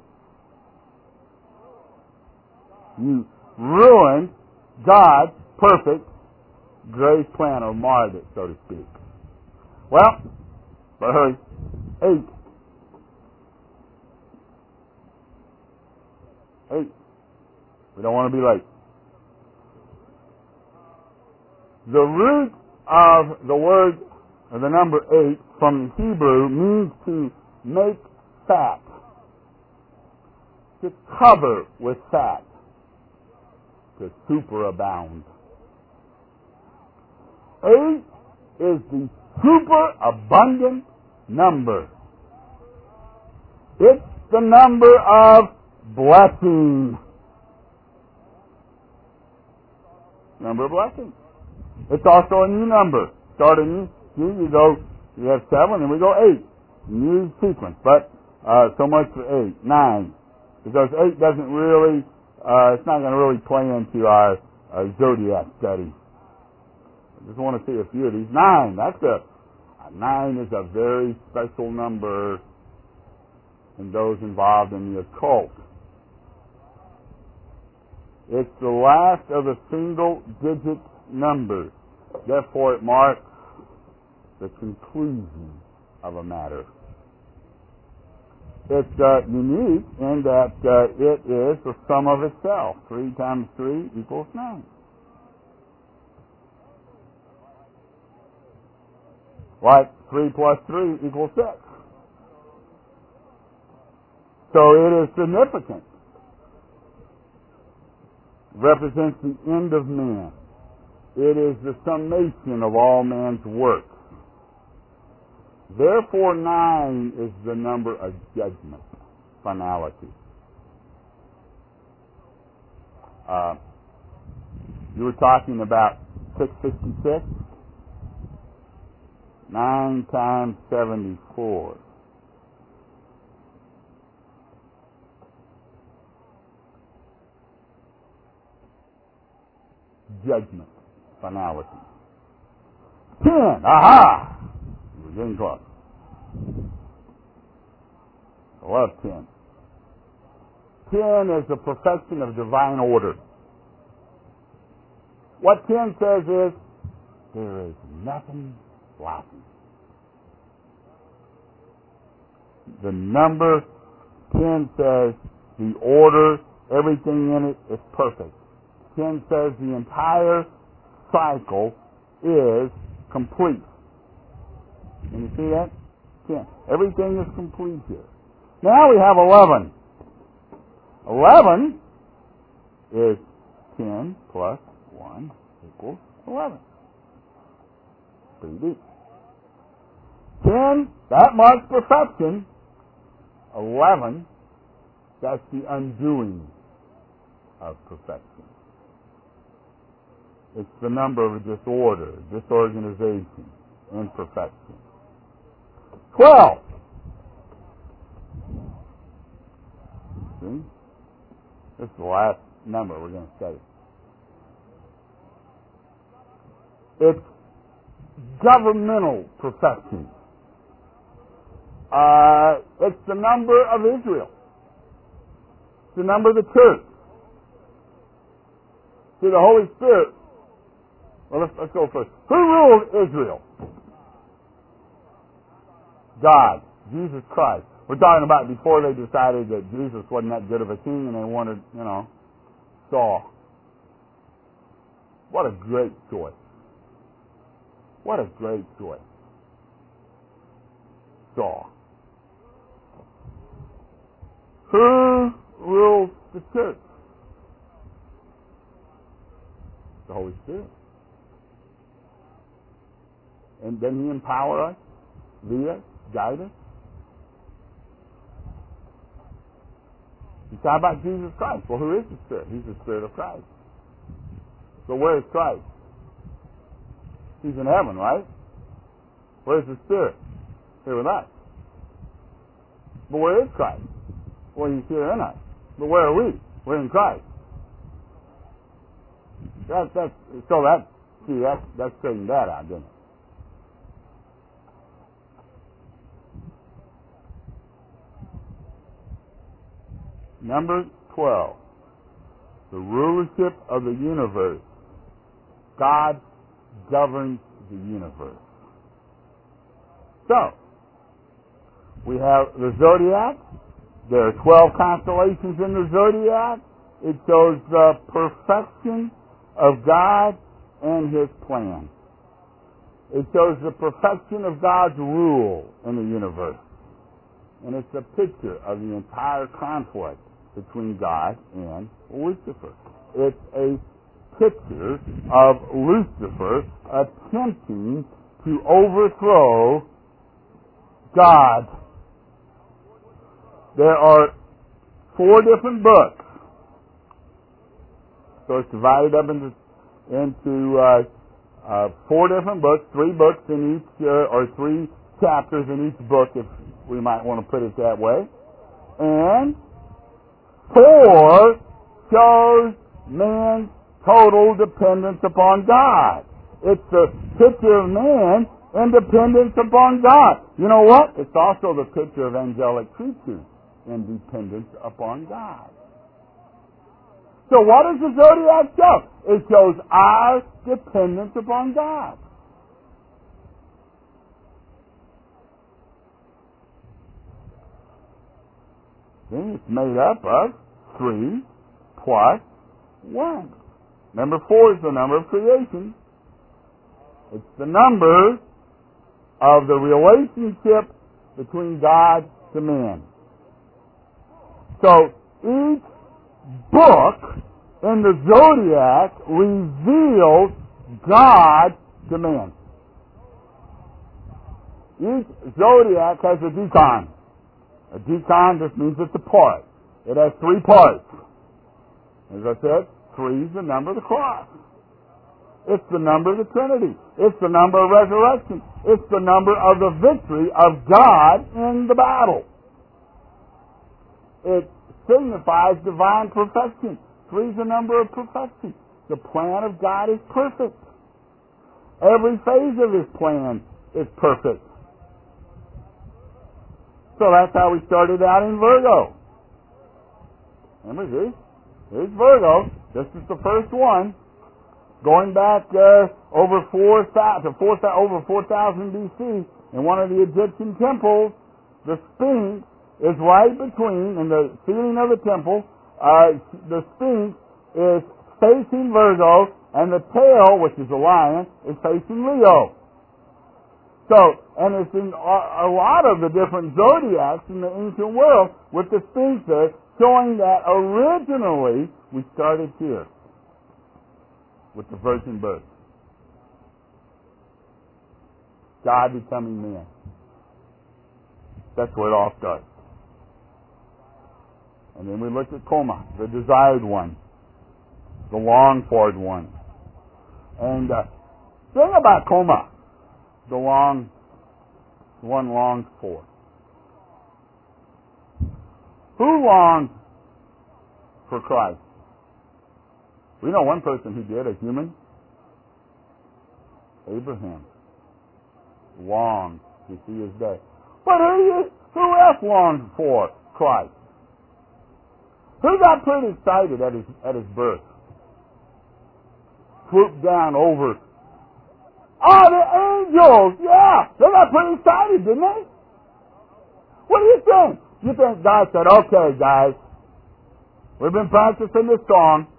You ruined God's perfect grace plan, or marred it, so to speak. Well, but hurry. 8. We don't want to be late. The root of the word, or the number 8, from the Hebrew, means to make fat. To cover with fat. To superabound. 8 is the superabundant number. It's the number of blessing. Number of blessing. It's also a new number. Start a new, you have 7, and we go 8. New sequence. But so much for 8. 9. Because 8 doesn't really, it's not going to really play into our zodiac study. I just want to see a few of these. 9. 9 is a very special number in those involved in the occult. It's the last of the single-digit numbers. Therefore, it marks the conclusion of a matter. It's unique in that it is the sum of itself. 3 times 3 equals 9. Like 3 plus 3 equals 6. So it is significant. Represents the end of man. It is the summation of all man's work. Therefore, 9 is the number of judgment, finality. You were talking about 666? 9 times 74. Judgment, finality. 10, aha! We're getting close. I love 10. 10 is the perfection of divine order. What 10 says is, there is nothing lacking. The number 10 says, the order, everything in it is perfect. 10 says the entire cycle is complete. Can you see that? 10. Everything is complete here. Now we have 11. 11 is 10 plus 1 equals 11. Pretty deep. 10, that marks perfection. 11, that's the undoing of perfection. It's the number of disorder, disorganization, imperfection. 12. See? This is the last number we're going to study. It's governmental perfection. It's the number of Israel. It's the number of the church. See, the Holy Spirit. Well, let's go first. Who ruled Israel? God. Jesus Christ. We're talking about before they decided that Jesus wasn't that good of a king and they wanted, Saul. What a great choice. What a great choice. Saul. Who rules the church? The Holy Spirit. And doesn't He empower us, lead us, guide us? You talk about Jesus Christ. Well, who is the Spirit? He's the Spirit of Christ. So where is Christ? He's in heaven, right? Where's the Spirit? Here with us. But where is Christ? Well, He's here in us. But where are we? We're in Christ. That straightened that out, didn't it? Number 12. The rulership of the universe. God governs the universe. So, we have the zodiac. There are 12 constellations in the zodiac. It shows the perfection of God and His plan. It shows the perfection of God's rule in the universe. And it's a picture of the entire conflict between God and Lucifer. It's a picture of Lucifer attempting to overthrow God. There are 4 different books. So it's divided up into 4 different books, 3 books in each, or 3 chapters in each book, if we might want to put it that way. And 4 shows man's total dependence upon God. It's the picture of man in dependence upon God. You know what? It's also the picture of angelic creatures in dependence upon God. So what does the zodiac show? It shows our dependence upon God. Then it's made up of 3 plus 1. Number 4 is the number of creation. It's the number of the relationship between God to man. So each book in the zodiac reveals God to man. Each zodiac has a decan. A decan just means it's a part. It has 3 parts. As I said, 3 is the number of the cross. It's the number of the Trinity. It's the number of resurrection. It's the number of the victory of God in the battle. It signifies divine perfection. 3 is the number of perfection. The plan of God is perfect. Every phase of His plan is perfect. So that's how we started out in Virgo. Remember this? Here's Virgo. This is the first one. Going back over 4,000 BC, in one of the Egyptian temples, the Sphinx is right between, in the ceiling of the temple, the Sphinx is facing Virgo, and the tail, which is a lion, is facing Leo. So, and it's in a lot of the different zodiacs in the ancient world with the Sphinx there, showing that originally we started here with the virgin birth. God becoming man. That's where it all starts. And then we look at Coma, the desired one, the longed-for one. And thing about Coma, the one longed for. Who longed for Christ? We know one person who did, a human. Abraham longed to see his day. But who else longed for Christ? Who got pretty excited at his birth? Swooped down over. Oh, the angels! Yeah! They got pretty excited, didn't they? What do you think? You think God said, okay, guys, we've been practicing this song.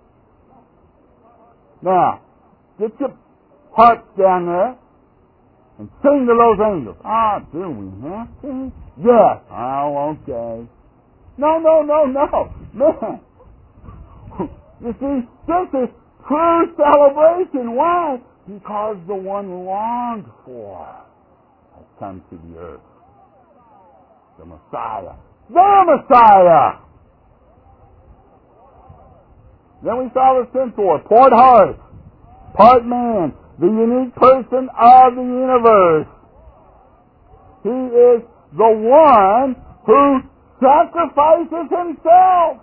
Now, get your hearts down there and sing to those angels. Ah, do we have to? Yes. Oh, okay. No. Man. You see, this is true celebration. Why? Because the one longed for has come to the earth. The Messiah. The Messiah! Then we saw the centaur, part heart, part man, the unique person of the universe. He is the one who sacrifices himself.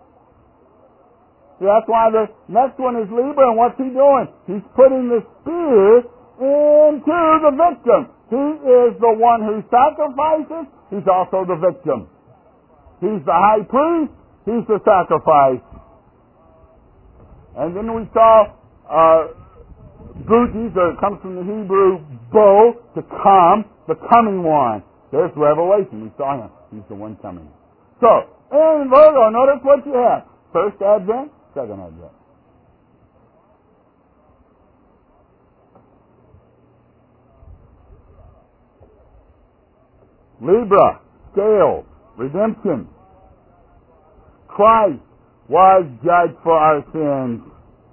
See, that's why the next one is Libra, and what's he doing? He's putting the spear into the victim. He is the one who sacrifices. He's also the victim. He's the high priest. He's the sacrifice. And then we saw Booties, or it comes from the Hebrew bo, to come, the coming one. There's Revelation. We saw him. He's the one coming. So, in Virgo, notice what you have. First Advent, second Advent. Libra, scale, redemption. Christ was judged for our sins.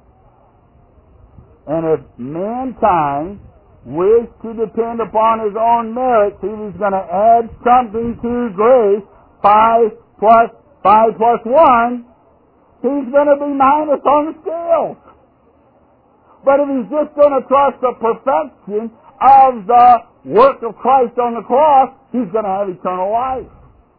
And if mankind wished to depend upon his own merits, he was going to add something to grace, 5 plus 1, he's going to be minus on the scales. But if he's just going to trust the perfection of the work of Christ on the cross, he's going to have eternal life.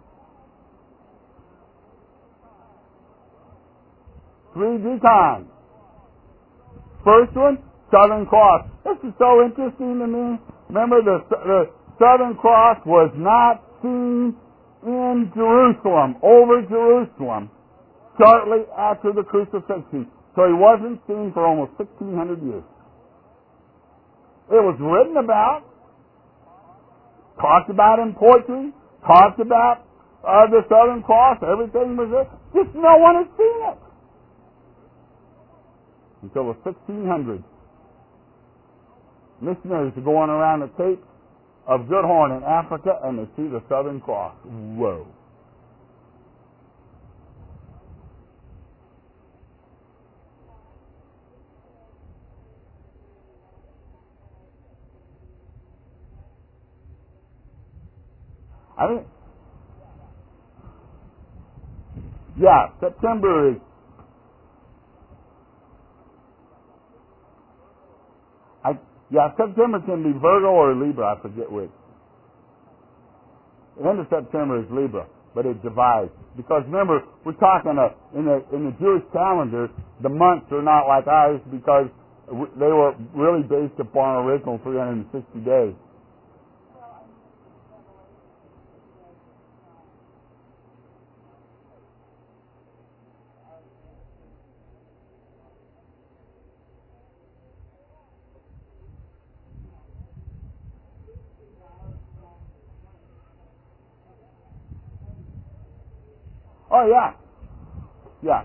3 decons. First one, Southern Cross. This is so interesting to me. Remember, the Southern Cross was not seen in Jerusalem, over Jerusalem, shortly after the crucifixion. So he wasn't seen for almost 1,600 years. It was written about, talked about in poetry, talked about the Southern Cross, everything was there. Just no one had seen it. Until the 1600s. Missionaries are going around the Cape of Good Horn in Africa, and they see the Southern Cross. Whoa. I think, yeah, September is, September can be Virgo or Libra, I forget which. The end of September is Libra, but it divides. Because remember, we're talking in the Jewish calendar, the months are not like ours because they were really based upon original 360 days. Oh, yeah. Yeah.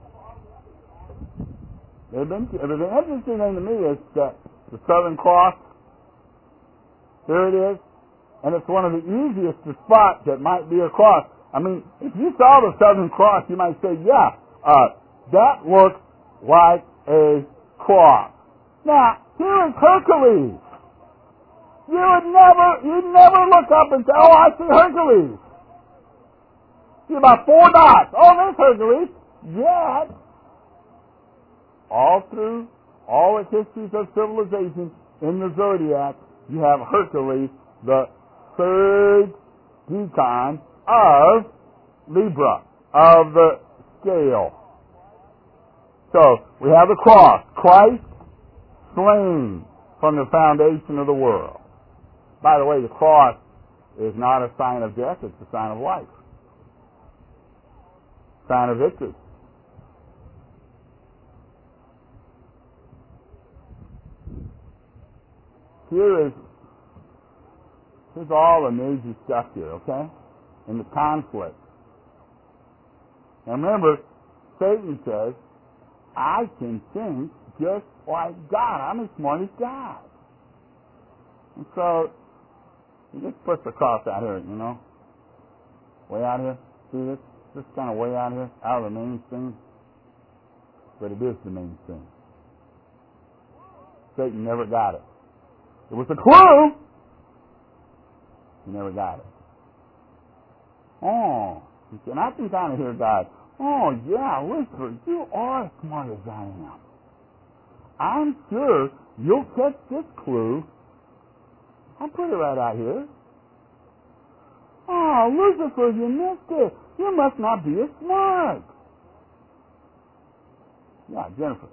The interesting thing to me is that the Southern Cross, here it is, and it's one of the easiest to spot that might be a cross. I mean, if you saw the Southern Cross, you might say, yeah, that looks like a cross. Now, here is Hercules. You'd never look up and say, oh, I see Hercules. See about 4 dots. Oh, there's Hercules. Yet, all through all the histories of civilization in the zodiac, you have Hercules, the third decan of Libra, of the scale. So, we have the cross. Christ slain from the foundation of the world. By the way, the cross is not a sign of death, it's a sign of life. Sign of victory. Here's all the major stuff here, okay? In the conflict. Now remember, Satan says, I can think just like God. I'm as smart as God. And so, he just puts the cross out here, you know? Way out here. See this? This kind of way out here, out of the mainstream. But it is the mainstream. Satan never got it. It was a clue. He never got it. Oh, and I can kind of hear God. Oh, yeah, Lucifer, you are as smart as I am. I'm sure you'll catch this clue. I'll put it right out here. Oh, Lucifer, you missed it. You must not be as smart. Yeah, Jennifer.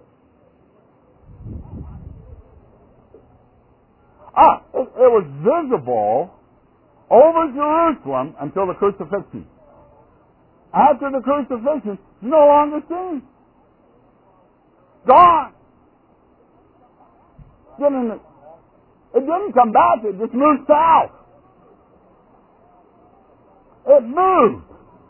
It was visible over Jerusalem until the crucifixion. After the crucifixion, it's no longer seen. Gone. It didn't come back, it just moved south. It moved.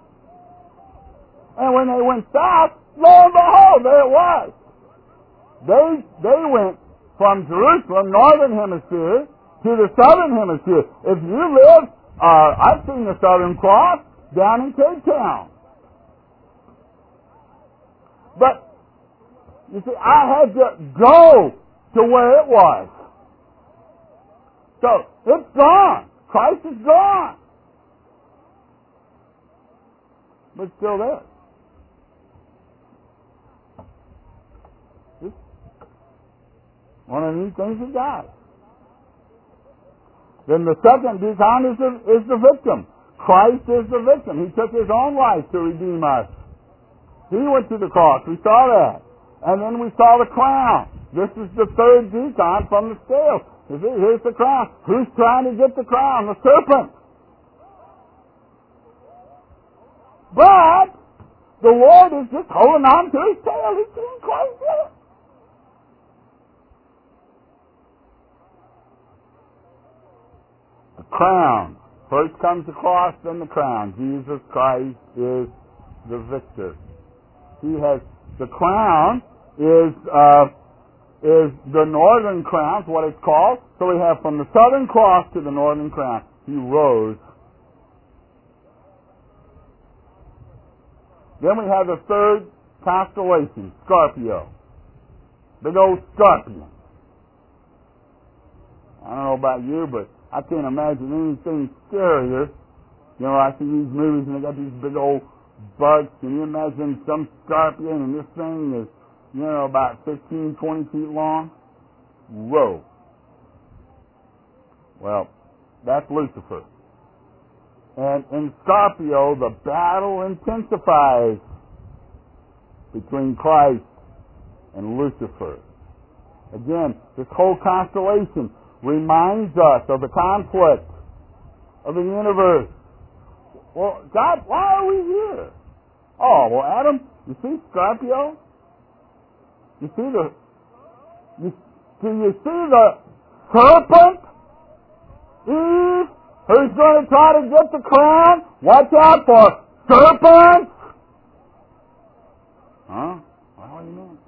And when they went south, lo and behold, there it was. They went from Jerusalem, northern hemisphere, to the southern hemisphere. If you live, I've seen the Southern Cross down in Cape Town. But, you see, I had to go to where it was. So, it's gone. Christ is gone. But it's still there. It's one of the neat things of God. Then the second deacon is the victim. Christ is the victim. He took his own life to redeem us. He went to the cross. We saw that. And then we saw the crown. This is the third deacon from the scale. You see, here's the crown. Who's trying to get the crown? The serpent. But the Lord is just holding on to his tail. He's seeing Christ in it. The crown. First comes the cross, then the crown. Jesus Christ is the victor. He has the crown is the northern crown, is what it's called. So we have from the southern cross to the northern crown. He rose. Then we have the third constellation, Scorpio. Big old scorpion. I don't know about you, but I can't imagine anything scarier You know, I see these movies and they got these big old bugs. Can you imagine some scorpion and this thing is, you know, about 15, 20 feet long? Whoa. Well, that's Lucifer. And in Scorpio, the battle intensifies between Christ and Lucifer. Again, this whole constellation reminds us of the conflict of the universe. Well, God, why are we here? Oh, well, Adam, you see Scorpio? Do you see the serpent? Eve, who's going to try to get the crown? Watch out for serpents! Huh? What do you mean?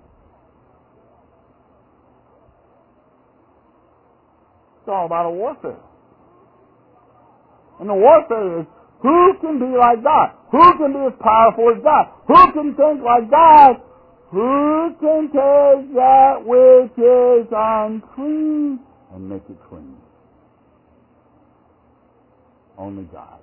It's all about a warfare. And the warfare is, who can be like God? Who can be as powerful as God? Who can think like God? Who can take that which is unclean and make it clean? Only God.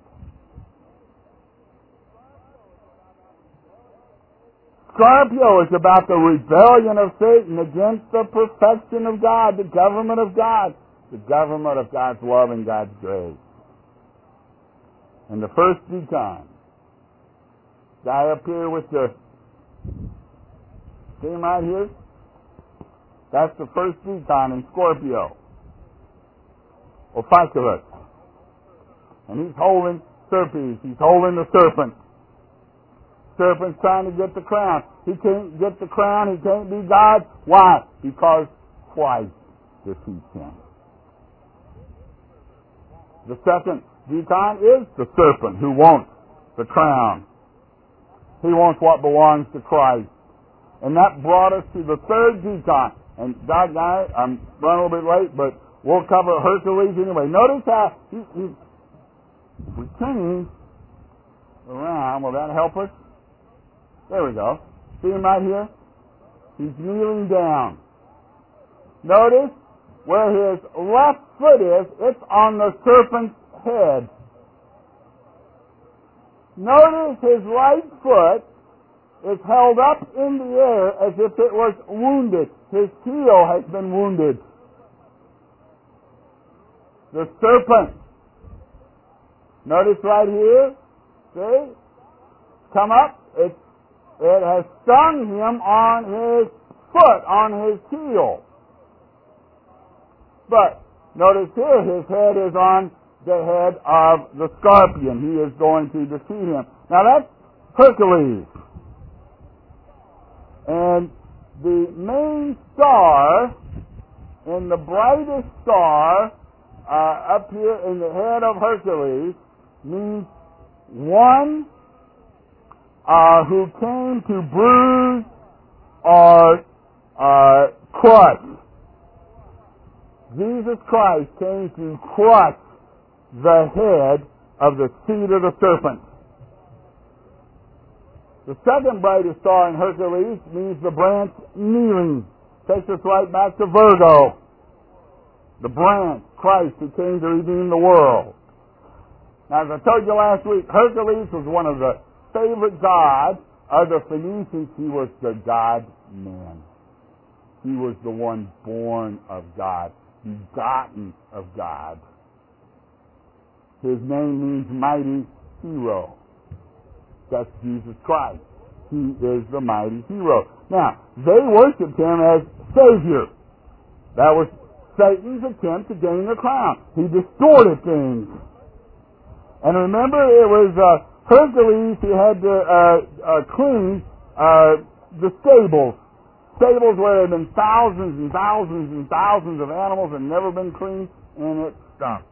Scorpio is about the rebellion of Satan against the perfection of God, the government of God, the government of God's love and God's grace. And the first deacon, guy up here with the, see him right here? That's the first deacon in Scorpio, Ophiuchus. And he's holding Serpes. He's holding the serpent. Serpent's trying to get the crown. He can't get the crown. He can't be God. Why? Because Christ defeats him. The second deacon is the serpent who wants the crown. He wants what belongs to Christ. And that brought us to the third deacon. And God, I'm running a little bit late, but we'll cover Hercules anyway. Notice how he's we turn around. Will that help us? There we go. See him right here? He's kneeling down. Notice where his left foot is, it's on the serpent's head. Notice his right foot is held up in the air as if it was wounded. His heel has been wounded. The serpent. Notice right here, see? Come up. It has stung him on his foot, on his heel. But notice here, his head is on the head of the scorpion. He is going to defeat him. Now that's Hercules. And the main star, and the brightest star up here in the head of Hercules, means one who came to bruise or crush. Jesus Christ came to crush the head of the seed of the serpent. The second brightest star in Hercules means the branch kneeling. Takes us right back to Virgo. The branch, Christ, who came to redeem the world. Now, as I told you last week, Hercules was one of the favorite gods of the Phoenicians. He was the God-man. He was the one born of God, begotten of God. His name means mighty hero. That's Jesus Christ. He is the mighty hero. Now, they worshipped him as Savior. That was Satan's attempt to gain the crown. He distorted things. And remember, it was Hercules who had to clean the stables. Stables where there had been thousands and thousands and thousands of animals that had never been cleaned, and it stunk.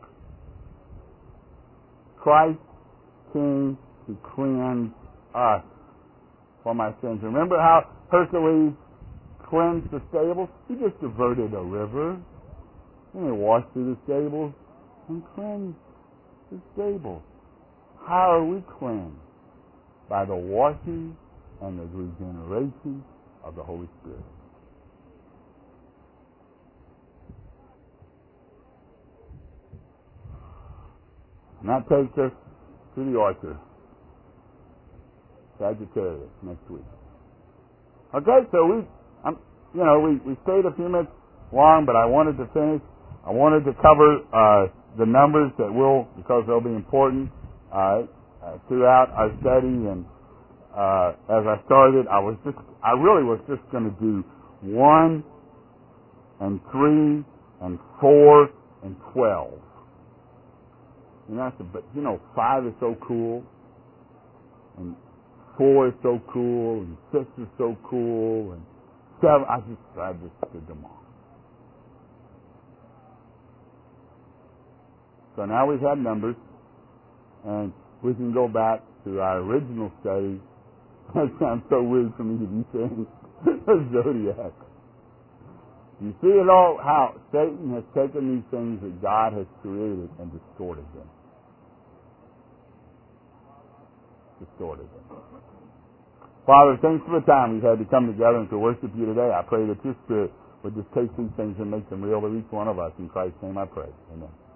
Christ came to cleanse us from our sins. Remember how Hercules cleansed the stables? He just diverted a river, and he washed through the stables and cleansed the stables. How are we cleansed? By the washing and the regeneration of the Holy Spirit. And that takes us to the altar. Sagittarius next week. Okay, so we stayed a few minutes long, but I wanted to finish. I wanted to cover the numbers because they'll be important throughout our study. And as I started, I really was just going to do 1 and 3 and 4 and 12. But 5 is so cool, and 4 is so cool, and 6 is so cool, and 7. I just did them all. So now we've had numbers, and we can go back to our original study. That sounds so weird for me to be saying zodiac. You see it all, how Satan has taken these things that God has created and distorted them. Father, thanks for the time we've had to come together and to worship you today. I pray that your Spirit would just take these things and make them real to each one of us. In Christ's name I pray. Amen.